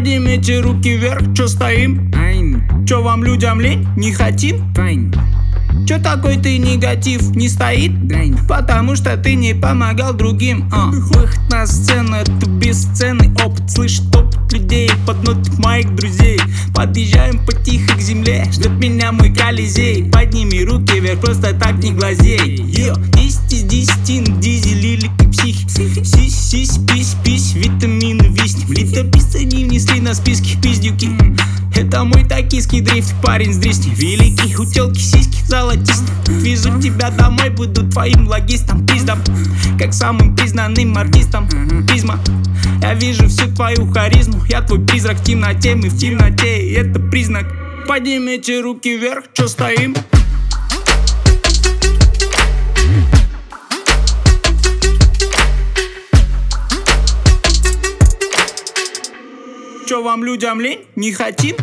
Поднимите руки вверх, чё стоим? Чё вам людям лень? Не хотим? Чё такой ты негатив? Не стоит? Потому что ты не помогал другим. Выход на сцену — это бесценный опыт. Слышит опыт людей под ноты моих друзей. Подъезжаем потихо к земле, ждет меня мой Колизей. Подними руки вверх, просто так не глазей. 10 из 10 на дизеле или как психи. Сись, пись, витамины виснем. Летописцы не внесли на списки пиздюки. Это мой токийский дрифт, парень с дресни. Великий, у тёлки сиськи золотистые. Везу тебя домой, буду твоим логистом, пиздом, как самым признанным артистом. Призма, я вижу всю твою харизму. Я твой призрак в темноте, мы в темноте, и это признак. Поднимите руки вверх, чё стоим? Чё вам людям лень? Не хотим?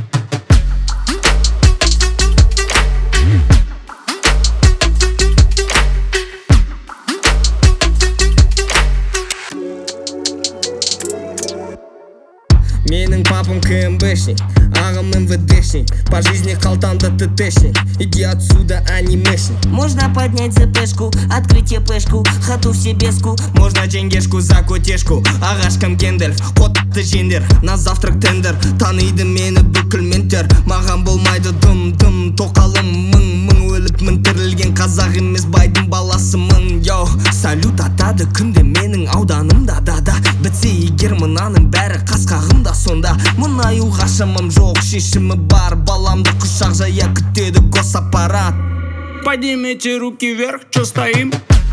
Менің папам КМБшник, ағам МВДшник. По жизни қалтамда ТТшник. Иди отсюда, анимешник. Можно поднять ЗПшку, открыть ЕПшку, хату в себеску. Можно ченгешку за котешку. Ағашкам Гендальф, қотты жендер. На завтрак тендер, таниды мені бүкіл ментер. Маған болмайды дым-дым, тоқалым мың өліп мінтірілген қазақ емес байдың баласымын. Йоу, салют атады күнде менің ауданымда да. Бітсе егер мынаның бәрі қасқағымда, сонда мұнаюға шамам жоқ, шешімі бар. Баламды құшақ жая күтеді госаппарат. Поднимите руки вверх, чё стоим?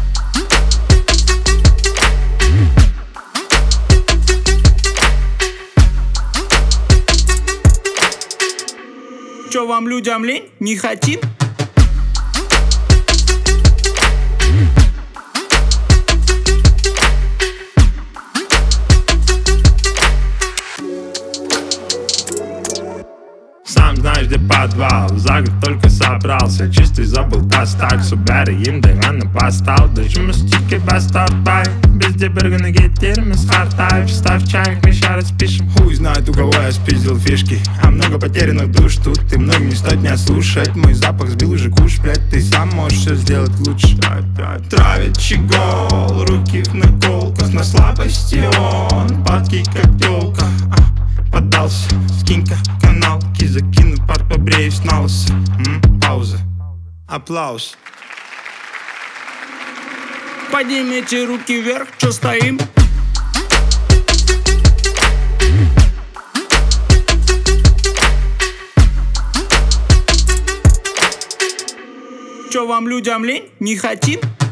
Чё вам людям лень? Не хотим? Сам знаешь, где подвал, за год только собрался. Чистый забыл достать, Субару им дивана поставил. Дочему стики бастарбай, без дебергана гетермис хартай. Вставь чайник, мы ща распишем. Хуй знает, у кого я спиздил фишки. А много потерянных душ тут, и многим не стоит меня слушать. Мой запах сбил уже куш, блядь, ты сам можешь все сделать лучше. Травит чигол, руки в наколках. На слабости он, падкий как тёлка. Поддался, скинь-ка каналки, закину пар, побреюсь на лысо. Пауза, аплаус. Поднимите руки вверх, чё стоим? Чё вам людям лень? Не хотим?